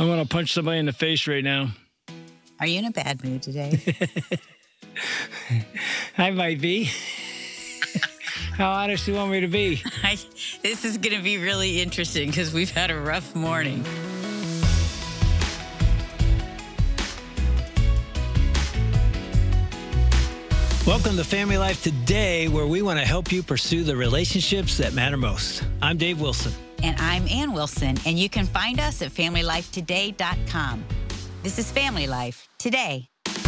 I want to punch somebody in the face right now. Are you in a bad mood today? I might be. How honest do you want me to be? This is going to be really interesting because we've had a rough morning. Welcome to Family Life Today, where we want to help you pursue the relationships that matter most. I'm Dave Wilson. And I'm Ann Wilson, and you can find us at FamilyLifeToday.com. This is Family Life Today.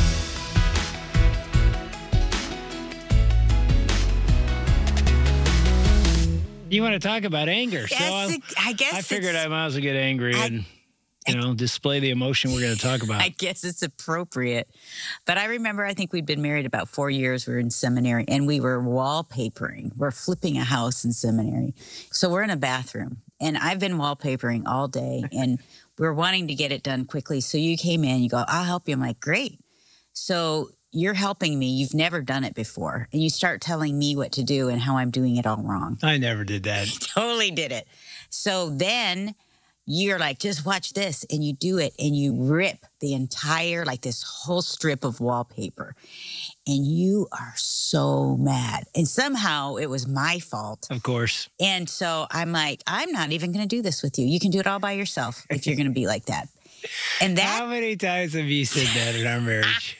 You want to talk about anger? Yes, so I guess I figured I might as well get angry and display the emotion we're going to talk about. I guess it's appropriate. But I remember, I think we'd been married about 4 years. We were in seminary, and we were wallpapering. We're flipping a house in seminary. So we're in a bathroom, and I've been wallpapering all day, and we're wanting to get it done quickly. So you came in, you go, I'll help you. I'm like, great. So you're helping me. You've never done it before. And you start telling me what to do and how I'm doing it all wrong. I never did that. Totally did it. So then you're like, just watch this. And you do it, and you rip the entire, like this whole strip of wallpaper. And you are so mad. And somehow it was my fault. Of course. And so I'm like, I'm not even going to do this with you. You can do it all by yourself if you're going to be like that. And that, how many times have you said that in our marriage?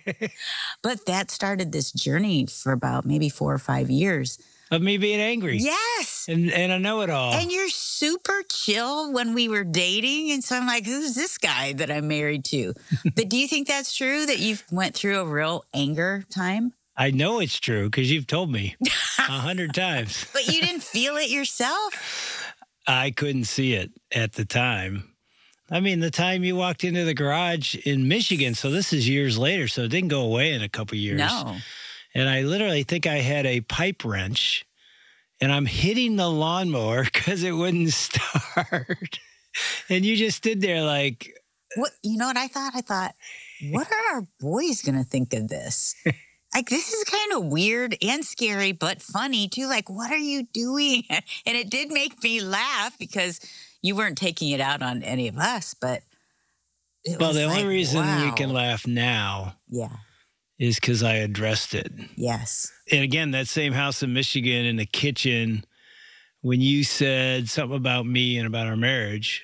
But that started this journey for about maybe 4 or 5 years. Of me being angry. Yes. And I know it all. And you're super chill when we were dating. And so I'm like, who's this guy that I'm married to? But do you think that's true, that you've went through a real anger time? I know it's true because you've told me 100 times. But you didn't feel it yourself? I couldn't see it at the time. I mean, the time you walked into the garage in Michigan, so this is years later, so it didn't go away in a couple years. No. And I literally think I had a pipe wrench, and I'm hitting the lawnmower because it wouldn't start. And you just stood there like... What? You know what I thought? I thought, what are our boys going to think of this? Like, this is kind of weird and scary, but funny, too. Like, what are you doing? And it did make me laugh because you weren't taking it out on any of us, but... Well, the only reason wow. we can laugh now... Yeah. is because I addressed it. Yes. And again, that same house in Michigan, in the kitchen, when you said something about me and about our marriage,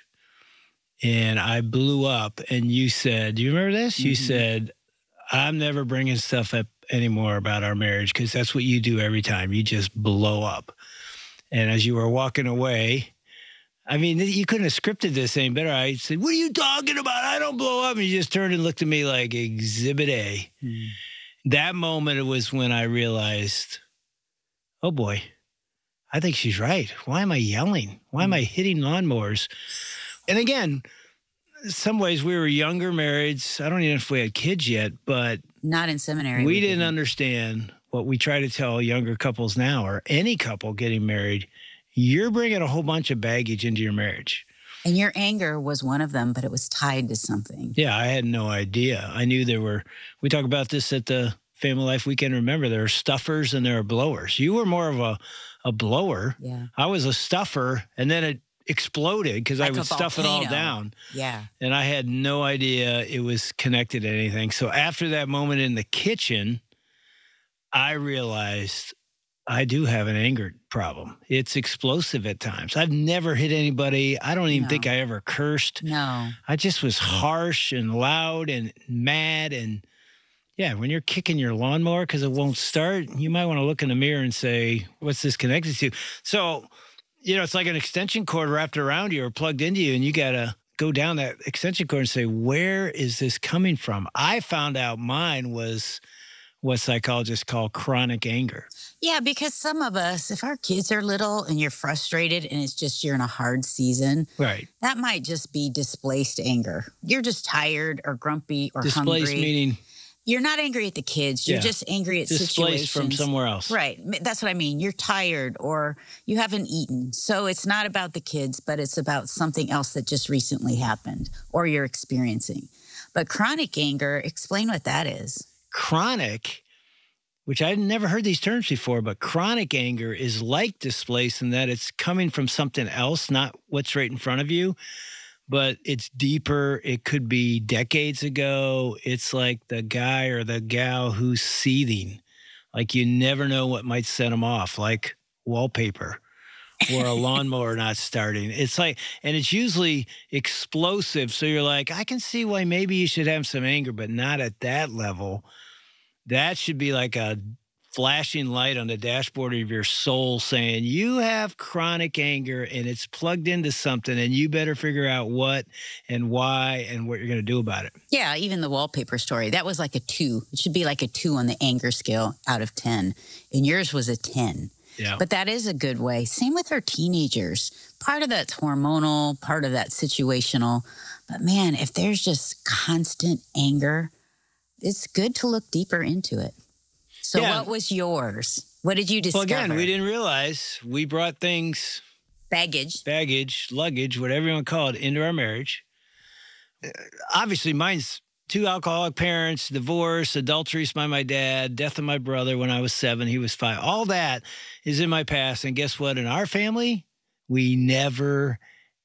and I blew up, and you said, do you remember this? Mm-hmm. You said, I'm never bringing stuff up anymore about our marriage because that's what you do every time. You just blow up. And as you were walking away, I mean, you couldn't have scripted this any better. I said, what are you talking about? I don't blow up. And you just turned and looked at me like Exhibit A. Mm. That moment was when I realized, oh, boy, I think she's right. Why am I yelling? Why am I hitting lawnmowers? And again, in some ways we were younger marrieds. I don't even know if we had kids yet, but... Not in seminary. We didn't understand what we try to tell younger couples now, or any couple getting married. You're bringing a whole bunch of baggage into your marriage. And your anger was one of them, but it was tied to something. Yeah, I had no idea. I knew there were, we talk about this at the Family Life Weekend. Remember, there are stuffers and there are blowers. You were more of a blower. Yeah. I was a stuffer, and then it exploded because I would stuff it all down. Yeah. And I had no idea it was connected to anything. So after that moment in the kitchen, I realized I do have an anger problem. It's explosive at times. I've never hit anybody. I don't even think I ever cursed. No. I just was harsh and loud and mad. And yeah, when you're kicking your lawnmower because it won't start, you might want to look in the mirror and say, what's this connected to? So, it's like an extension cord wrapped around you or plugged into you, and you got to go down that extension cord and say, where is this coming from? I found out mine was what psychologists call chronic anger. Yeah, because some of us, if our kids are little and you're frustrated and it's just you're in a hard season, right? That might just be displaced anger. You're just tired or grumpy or hungry. Displaced meaning? You're not angry at the kids. You're just angry at situations. Displaced from somewhere else. Right. That's what I mean. You're tired or you haven't eaten. So it's not about the kids, but it's about something else that just recently happened or you're experiencing. But chronic anger, explain what that is. Chronic, which I'd never heard these terms before, but chronic anger is like displaced in that it's coming from something else, not what's right in front of you. but it's deeper. It could be decades ago. It's like the guy or the gal who's seething. Like you never know what might set them off, like wallpaper or a lawnmower not starting. It's like, and it's usually explosive. So you're like, I can see why maybe you should have some anger, but not at that level. That should be like a flashing light on the dashboard of your soul saying, you have chronic anger and it's plugged into something and you better figure out what and why and what you're going to do about it. Yeah, even the wallpaper story, that was like a 2. It should be like a 2 on the anger scale out of 10. And yours was a 10. Yeah. But that is a good way. Same with our teenagers. Part of that's hormonal, part of that's situational. But man, if there's just constant anger, it's good to look deeper into it. So what was yours? What did you discover? Well, again, we didn't realize we brought things, baggage, luggage, whatever you want to call it, into our marriage. Obviously, mine's 2 alcoholic parents, divorce, adulteries by my dad, death of my brother when I was 7, he was 5. All that is in my past. And guess what? In our family, we never,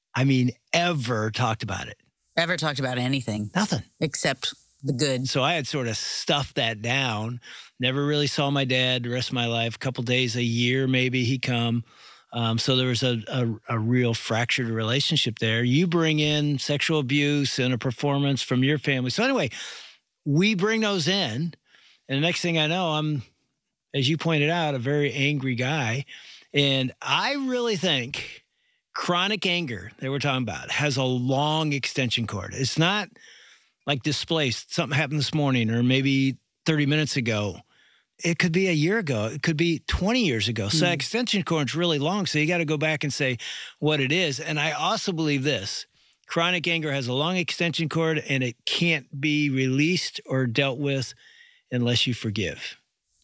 ever talked about it. Ever talked about anything? Nothing. Except the good. So I had sort of stuffed that down. Never really saw my dad the rest of my life. A couple days a year, maybe he'd come. So there was a real fractured relationship there. You bring in sexual abuse and a performance from your family. So anyway, we bring those in. And the next thing I know, I'm, as you pointed out, a very angry guy. And I really think chronic anger that we're talking about has a long extension cord. It's not like displaced, something happened this morning or maybe 30 minutes ago. It could be a year ago. It could be 20 years ago. So that extension cord's really long. So you got to go back and say what it is. And I also believe this. Chronic anger has a long extension cord and it can't be released or dealt with unless you forgive.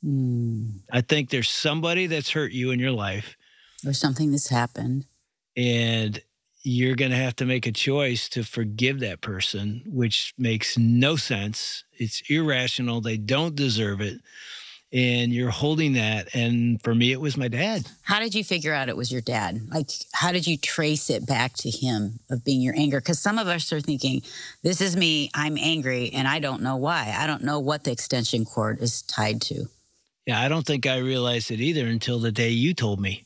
I think there's somebody that's hurt you in your life. Or something that's happened. And you're going to have to make a choice to forgive that person, which makes no sense. It's irrational. They don't deserve it. And you're holding that. And for me, it was my dad. How did you figure out it was your dad? Like, how did you trace it back to him of being your anger? Because some of us are thinking, this is me, I'm angry, and I don't know why. I don't know what the extension cord is tied to. Yeah, I don't think I realized it either until the day you told me.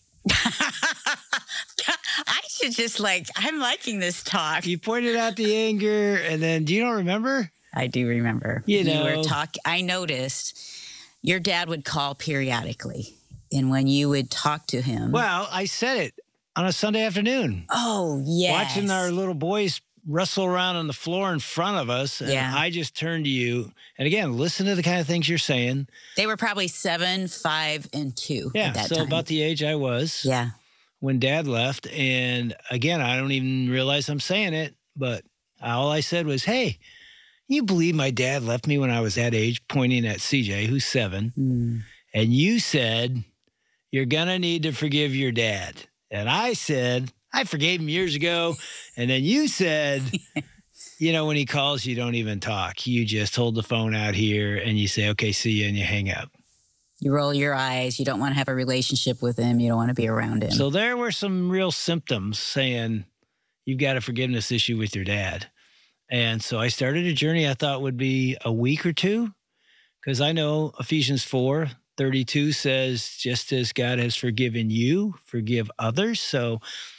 I should just I'm liking this talk. You pointed out the anger, and then, do you don't remember? I do remember. You know. You were I noticed your dad would call periodically, and when you would talk to him. Well, I said it on a Sunday afternoon. Oh, yes. Watching our little boys wrestle around on the floor in front of us. And yeah. I just turned to you. And again, listen to the kind of things you're saying. They were probably 7, 5, and 2 yeah, at that so time. About the age I was. Yeah. When Dad left. And again, I don't even realize I'm saying it, but all I said was, hey, you believe my dad left me when I was that age, pointing at CJ, who's 7. And you said, you're going to need to forgive your dad. And I said, I forgave him years ago. And then you said, when he calls, you don't even talk. You just hold the phone out here and you say, okay, see you, and you hang up. You roll your eyes. You don't want to have a relationship with him. You don't want to be around him. So there were some real symptoms saying you've got a forgiveness issue with your dad. And so I started a journey I thought would be a week or 2, because I know Ephesians 4:32 says, just as God has forgiven you, forgive others. So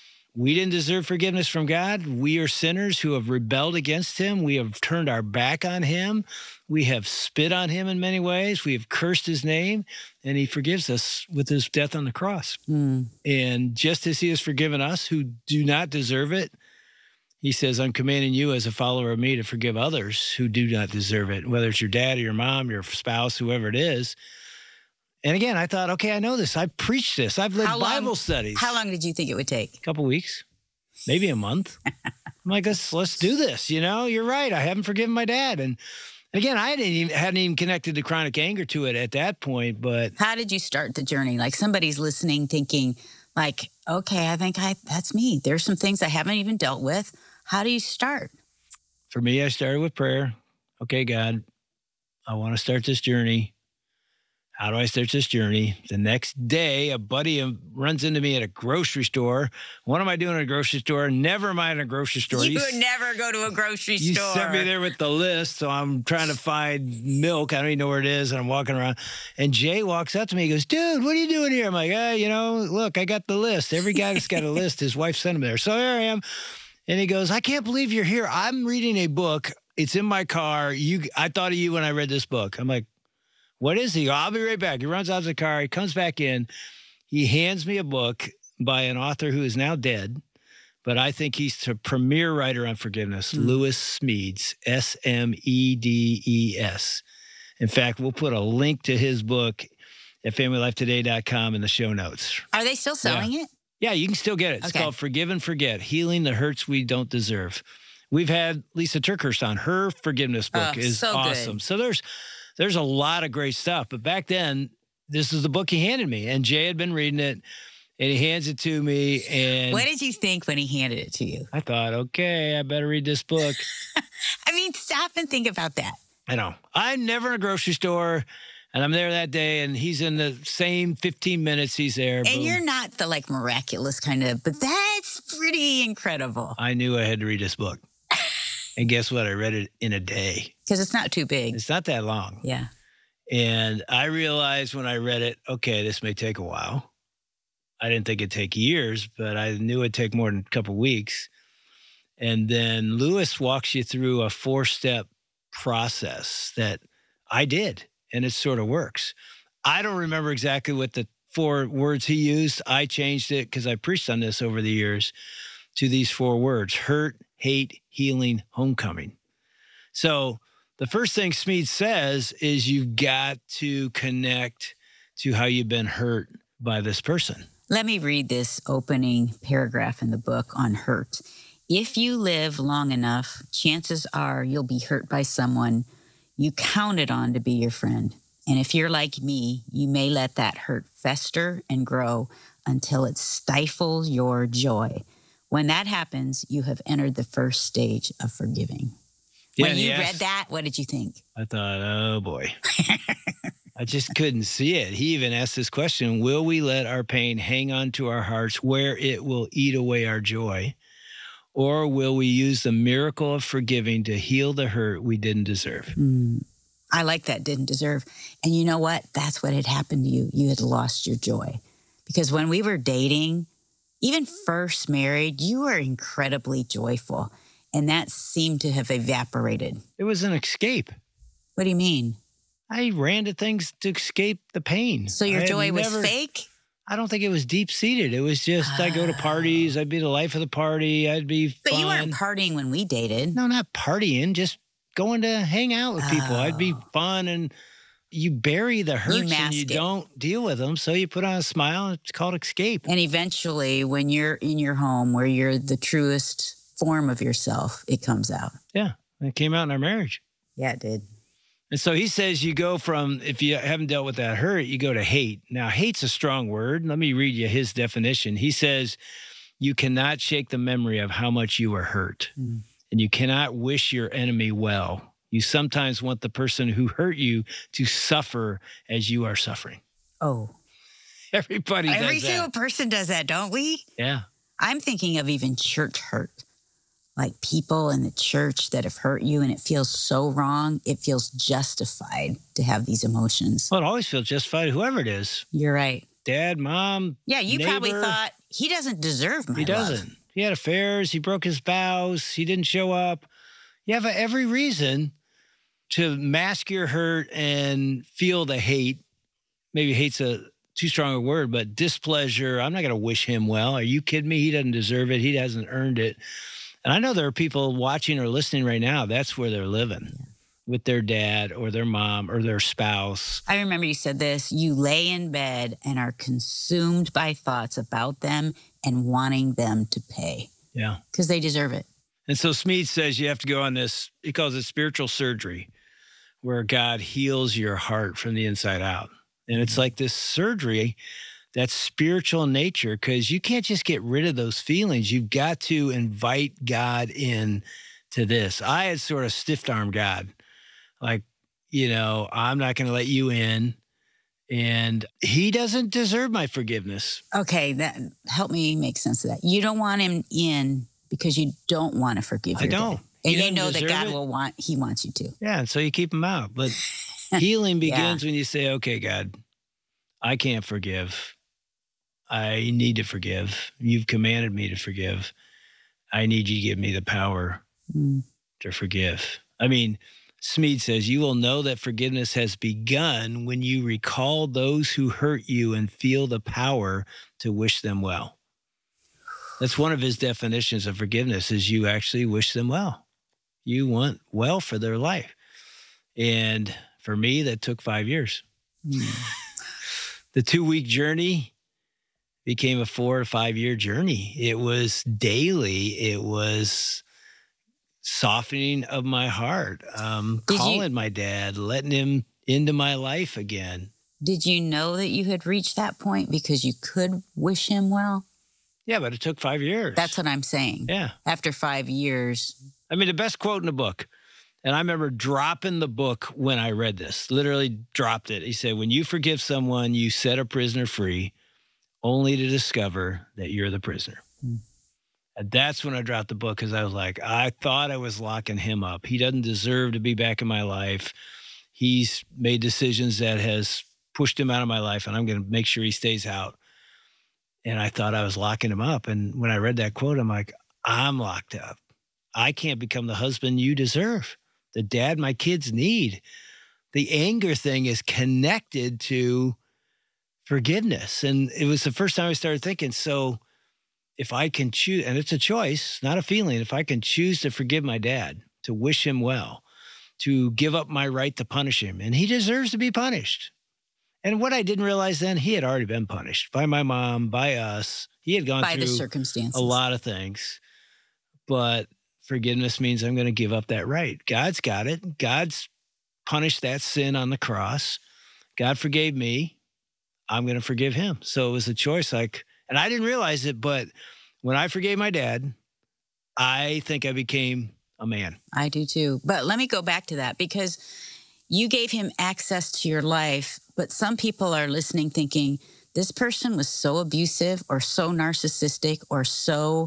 we didn't deserve forgiveness from God. We are sinners who have rebelled against him. We have turned our back on him. We have spit on him in many ways. We have cursed his name, and he forgives us with his death on the cross. And just as he has forgiven us who do not deserve it, he says, I'm commanding you as a follower of me to forgive others who do not deserve it, whether it's your dad or your mom, your spouse, whoever it is. And again, I thought, okay, I know this. I've preached this. I've led Bible studies. How long did you think it would take? A couple weeks, maybe a month. I'm like, let's do this. You're right. I haven't forgiven my dad. And again, I hadn't even connected the chronic anger to it at that point. But how did you start the journey? Like somebody's listening thinking okay, I think that's me. There's some things I haven't even dealt with. How do you start? For me, I started with prayer. Okay, God, I want to start this journey. How do I start this journey? The next day, a buddy runs into me at a grocery store. What am I doing at a grocery store? Never mind a grocery store. You would never go to a grocery You store. sent me there with the list, so I'm trying to find milk. I don't even know where it is, and I'm walking around. And Jay walks up to me. He goes, dude, what are you doing here? I'm like, look, I got the list. Every guy that's got a list, his wife sent him there. So here I am. And he goes, I can't believe you're here. I'm reading a book. It's in my car. I thought of you when I read this book. I'm like, what is he? I'll be right back. He runs out of the car. He comes back in. He hands me a book by an author who is now dead, but I think he's the premier writer on forgiveness, Lewis Smedes, Smedes. In fact, we'll put a link to his book at familylifetoday.com in the show notes. Are they still selling it? Yeah, you can still get it. It's called Forgive and Forget, Healing the Hurts We Don't Deserve. We've had Lisa TerKeurst on. Her forgiveness book is so awesome. Good. So there's a lot of great stuff. But back then, this is the book he handed me. And Jay had been reading it, and he hands it to me. And what did you think when he handed it to you? I thought, okay, I better read this book. I mean, stop and think about that. I know. I'm never in a grocery store, and I'm there that day, and he's in the same 15 minutes he's there. And boom. You're not the, miraculous kind of, but that's pretty incredible. I knew I had to read this book. And guess what? I read it in a day. Because it's not too big. It's not that long. Yeah. And I realized when I read it, okay, this may take a while. I didn't think it'd take years, but I knew it'd take more than a couple of weeks. And then Lewis walks you through a 4-step process that I did, and it sort of works. I don't remember exactly what the 4 words he used. I changed it because I preached on this over the years to these 4 words: hurt, hate, healing, homecoming. So the first thing Smedes says is you've got to connect to how you've been hurt by this person. Let me read this opening paragraph in the book on hurt. If you live long enough, chances are you'll be hurt by someone you counted on to be your friend. And if you're like me, you may let that hurt fester and grow until it stifles your joy. When that happens, you have entered the first stage of forgiving. Yeah, when you read that, what did you think? I thought, oh boy. I just couldn't see it. He even asked this question: will we let our pain hang on to our hearts where it will eat away our joy? Or will we use the miracle of forgiving to heal the hurt we didn't deserve? I like that, didn't deserve. And you know what? That's what had happened to you. You had lost your joy. Because when we were dating, even first married, you were incredibly joyful. And that seemed to have evaporated. It was an escape. What do you mean? I ran to things to escape the pain. So your joy was fake? I don't think it was deep-seated. It was just I'd go to parties. I'd be the life of the party. I'd be fun. But you weren't partying when we dated. No, not partying. Just going to hang out with people. I'd be fun, and you bury the hurts and you don't deal with them. So you put on a smile. It's called escape. And eventually, when you're in your home where you're the truest form of yourself, it comes out. Yeah, it came out in our marriage. Yeah, it did. And so he says you go from, if you haven't dealt with that hurt, you go to hate. Now, hate's a strong word. Let me read you his definition. He says, you cannot shake the memory of how much you were hurt, and you cannot wish your enemy well. You sometimes want the person who hurt you to suffer as you are suffering. Oh. Everybody does that. Every single person does that, don't we? Yeah. I'm thinking of even church hurt. Like people in the church that have hurt you and it feels so wrong, it feels justified to have these emotions. Well, it always feels justified, whoever it is. You're right. Dad, mom, yeah, you neighbor. Probably thought, he doesn't deserve my love. He doesn't. He had affairs. He broke his vows. He didn't show up. You have every reason to mask your hurt and feel the hate. Maybe hate's a too strong a word, but displeasure. I'm not going to wish him well. Are you kidding me? He doesn't deserve it. He hasn't earned it. And I know there are people watching or listening right now. That's where they're living, with their dad or their mom or their spouse. I remember you said this: you lay in bed and are consumed by thoughts about them and wanting them to pay. Yeah. Because they deserve it. And so Smedes says you have to go on this, he calls it spiritual surgery, where God heals your heart from the inside out. And it's like this surgery that's spiritual in nature, because you can't just get rid of those feelings. You've got to invite God in to this. I had sort of stiff-armed God. Like, I'm not going to let you in. And he doesn't deserve my forgiveness. Okay, that help me make sense of that. You don't want him in because you don't want to forgive I your don't. dad. And He you doesn't know that deserve God it. he wants you to. Yeah, and so you keep him out. But healing Yeah. begins when you say, okay, God, I can't forgive. I need to forgive. You've commanded me to forgive. I need you to give me the power Mm. to forgive. I mean, Smead says, you will know that forgiveness has begun when you recall those who hurt you and feel the power to wish them well. That's one of his definitions of forgiveness is you actually wish them well. You want well for their life. And for me, that took 5 years. Mm. The 2-week journey became a 4 to 5 year journey. It was daily. It was softening of my heart, calling my dad, letting him into my life again. Did you know that you had reached that point because you could wish him well? Yeah, but it took 5 years. That's what I'm saying. Yeah. After 5 years. I mean, the best quote in the book, and I remember dropping the book when I read this, literally dropped it. He said, when you forgive someone, you set a prisoner free only to discover that you're the prisoner. Mm. And that's when I dropped the book because I was like, I thought I was locking him up. He doesn't deserve to be back in my life. He's made decisions that has pushed him out of my life, and I'm going to make sure he stays out. And I thought I was locking him up. And when I read that quote, I'm like, I'm locked up. I can't become the husband you deserve, the dad my kids need. The anger thing is connected to forgiveness. And it was the first time I started thinking, so if I can choose, and it's a choice, not a feeling, if I can choose to forgive my dad, to wish him well, to give up my right to punish him, and he deserves to be punished. And what I didn't realize then, he had already been punished by my mom, by us. He had gone By the through circumstances. a lot of things. But forgiveness means I'm going to give up that right. God's got it. God's punished that sin on the cross. God forgave me. I'm going to forgive him. So it was a choice. And I didn't realize it, but when I forgave my dad, I think I became a man. I do too. But let me go back to that because you gave him access to your life, but some people are listening thinking, this person was so abusive or so narcissistic or so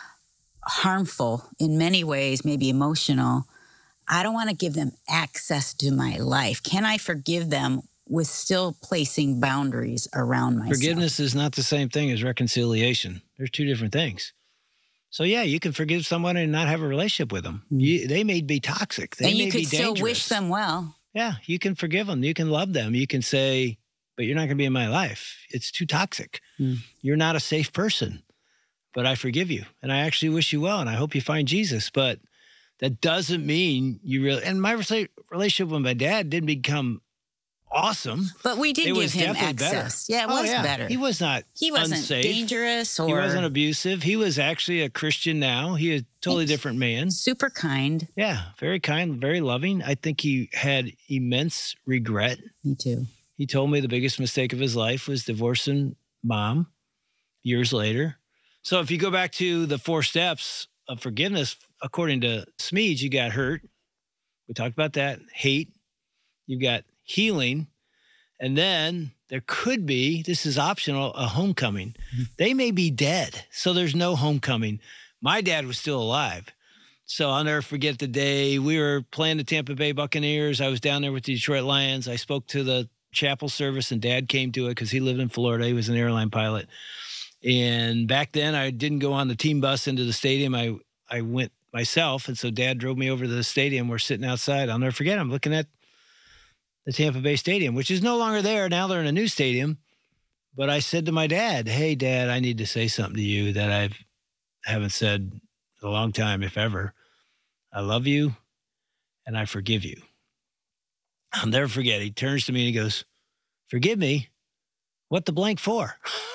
harmful in many ways, maybe emotional. I don't want to give them access to my life. Can I forgive them with still placing boundaries around myself? Forgiveness is not the same thing as reconciliation. There's two different things. So yeah, you can forgive someone and not have a relationship with them. They may be toxic. They and you may could be dangerous. still wish them well. Yeah, you can forgive them. You can love them. You can say, but you're not going to be in my life. It's too toxic. You're not a safe person, but I forgive you. And I actually wish you well. And I hope you find Jesus. But that doesn't mean you really, and my relationship with my dad didn't become awesome. But we did give him access. Better. Yeah, it was better. He was not He wasn't unsafe. dangerous or... He wasn't abusive. He was actually a Christian now. He is a totally different man. Super kind. Yeah, very kind, very loving. I think he had immense regret. Me too. He told me the biggest mistake of his life was divorcing mom years later. So if you go back to the 4 steps of forgiveness, according to Smead, you got hurt. We talked about that. Hate. You've got healing. And then there could be, this is optional, a homecoming. They may be dead, so there's no homecoming. My dad was still alive. So I'll never forget the day we were playing the Tampa Bay Buccaneers. I was down there with the Detroit Lions. I spoke to the chapel service, and Dad came to it because he lived in Florida. He was an airline pilot. And back then, I didn't go on the team bus into the stadium. I went myself, and so Dad drove me over to the stadium. We're sitting outside. I'll never forget. I'm looking at the Tampa Bay Stadium, which is no longer there. Now they're in a new stadium. But I said to my dad, hey, Dad, I need to say something to you that I haven't said in a long time, if ever. I love you, and I forgive you. I'll never forget. He turns to me and he goes, forgive me? What the blank for?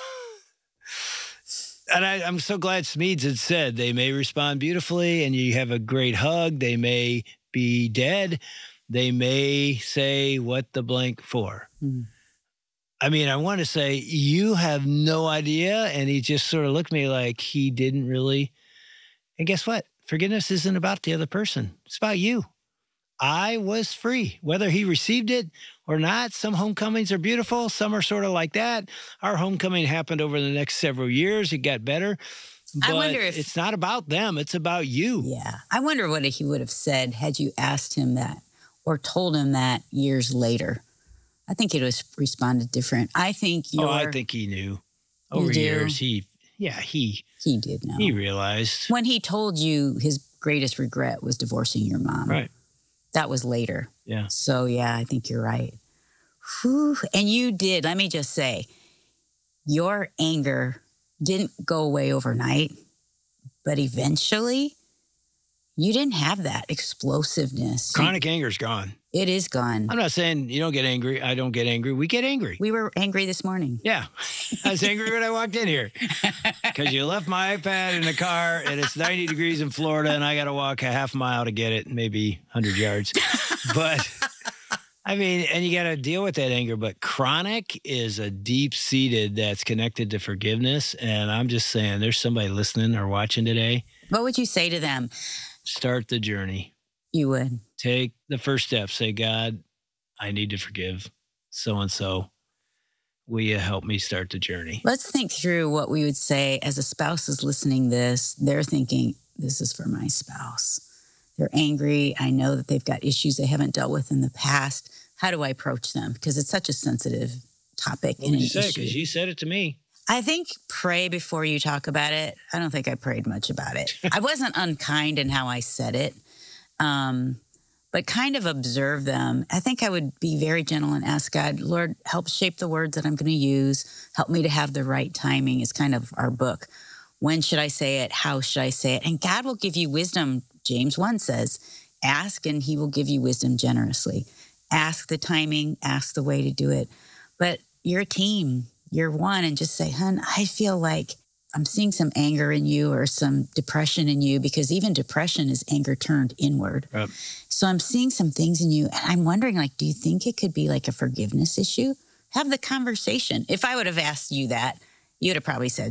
And I'm so glad Smeads had said they may respond beautifully and you have a great hug. They may be dead. They may say, what the blank for? I mean, I want to say, you have no idea. And he just sort of looked at me like he didn't really. And guess what? Forgiveness isn't about the other person. It's about you. I was free, whether he received it or not. Some homecomings are beautiful. Some are sort of like that. Our homecoming happened over the next several years. It got better, I but wonder if, it's not about them. It's about you. yeah, I wonder what he would have said had you asked him that or told him that years later. I think he'd have responded different. I think I think he knew over do? years. He did know. he realized. When he told you his greatest regret was divorcing your mom. Right. That was later. Yeah. So, yeah, I think you're right. Whew. And you did, let me just say, your anger didn't go away overnight, but eventually you didn't have that explosiveness. Chronic anger's gone. It is gone. I'm not saying you don't get angry. I don't get angry. We get angry. We were angry this morning. Yeah. I was angry when I walked in here because you left my iPad in the car and it's 90 degrees in Florida and I got to walk a half mile to get it, maybe 100 yards. But I mean, and you got to deal with that anger. But chronic is a deep seated that's connected to forgiveness. And I'm just saying there's somebody listening or watching today. What would you say to them? Start the journey. You would. Take the first step. Say, God, I need to forgive so-and-so. Will you help me start the journey? Let's think through what we would say as a spouse is listening this. They're thinking, this is for my spouse. They're angry. I know that they've got issues they haven't dealt with in the past. How do I approach them? Because it's such a sensitive topic. What would you say? Because you said it to me. I think pray before you talk about it. I don't think I prayed much about it. I wasn't unkind in how I said it, but kind of observe them. I think I would be very gentle and ask God, Lord, help shape the words that I'm going to use. Help me to have the right timing. It's kind of our book. When should I say it? How should I say it? And God will give you wisdom. James 1 says, ask and he will give you wisdom generously. Ask the timing, ask the way to do it. But you're a team. You're one, and just say, hon, I feel like I'm seeing some anger in you or some depression in you, because even depression is anger turned inward. Yep. So I'm seeing some things in you, and I'm wondering, like, do you think it could be like a forgiveness issue? Have the conversation. If I would have asked you that, you would have probably said,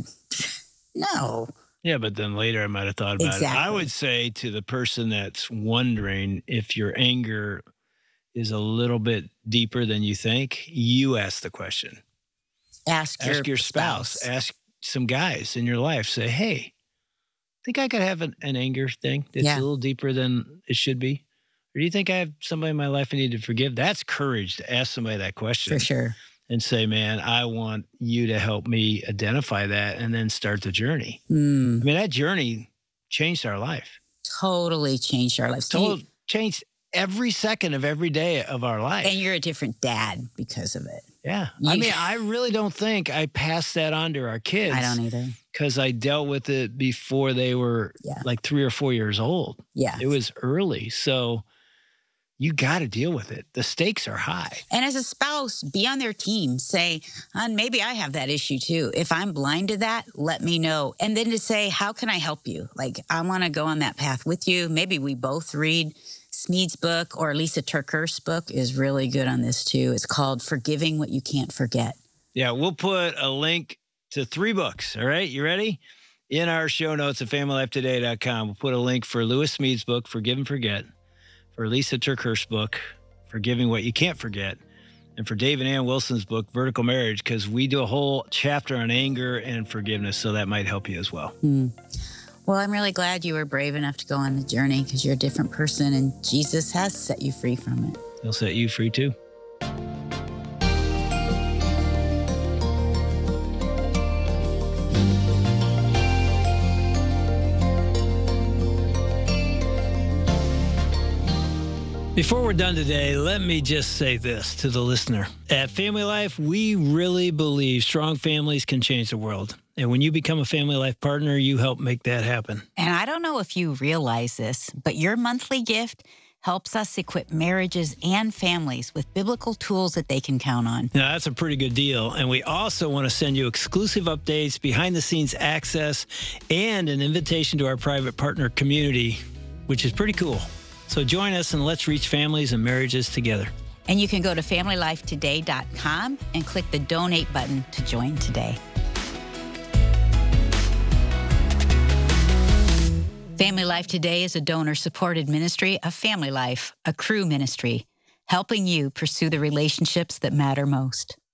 no. Yeah, but then later I might have thought about it. I would say to the person that's wondering if your anger is a little bit deeper than you think, you ask the question. Ask your spouse. Ask some guys in your life. Say, hey, think I could have an anger thing that's a little deeper than it should be? Or do you think I have somebody in my life I need to forgive? That's courage to ask somebody that question. For sure. And say, man, I want you to help me identify that and then start the journey. I mean, that journey changed our life. Totally changed our lives. Changed every second of every day of our life. And you're a different dad because of it. Yeah. I mean, I really don't think I passed that on to our kids. I don't either. Because I dealt with it before they were like 3 or 4 years old. Yeah. It was early. So you got to deal with it. The stakes are high. And as a spouse, be on their team. Say, maybe I have that issue too. If I'm blind to that, let me know. And then to say, how can I help you? Like, I want to go on that path with you. Maybe we both read Smeed's book, or Lisa TerKeurst's book is really good on this too. It's called Forgiving What You Can't Forget. Yeah, we'll put a link to 3 books. All right, you ready? In our show notes at familylifetoday.com, we'll put a link for Lewis Smeed's book, Forgive and Forget, for Lisa TerKeurst's book, Forgiving What You Can't Forget, and for Dave and Ann Wilson's book, Vertical Marriage, because we do a whole chapter on anger and forgiveness, so that might help you as well. Well, I'm really glad you were brave enough to go on the journey, because you're a different person, and Jesus has set you free from it. He'll set you free too. Before we're done today, let me just say this to the listener. At Family Life, we really believe strong families can change the world. And when you become a Family Life partner, you help make that happen. And I don't know if you realize this, but your monthly gift helps us equip marriages and families with biblical tools that they can count on. Now, that's a pretty good deal. And we also want to send you exclusive updates, behind-the-scenes access, and an invitation to our private partner community, which is pretty cool. So join us and let's reach families and marriages together. And you can go to familylifetoday.com and click the donate button to join today. Family Life Today is a donor-supported ministry of Family Life, a Cru ministry, helping you pursue the relationships that matter most.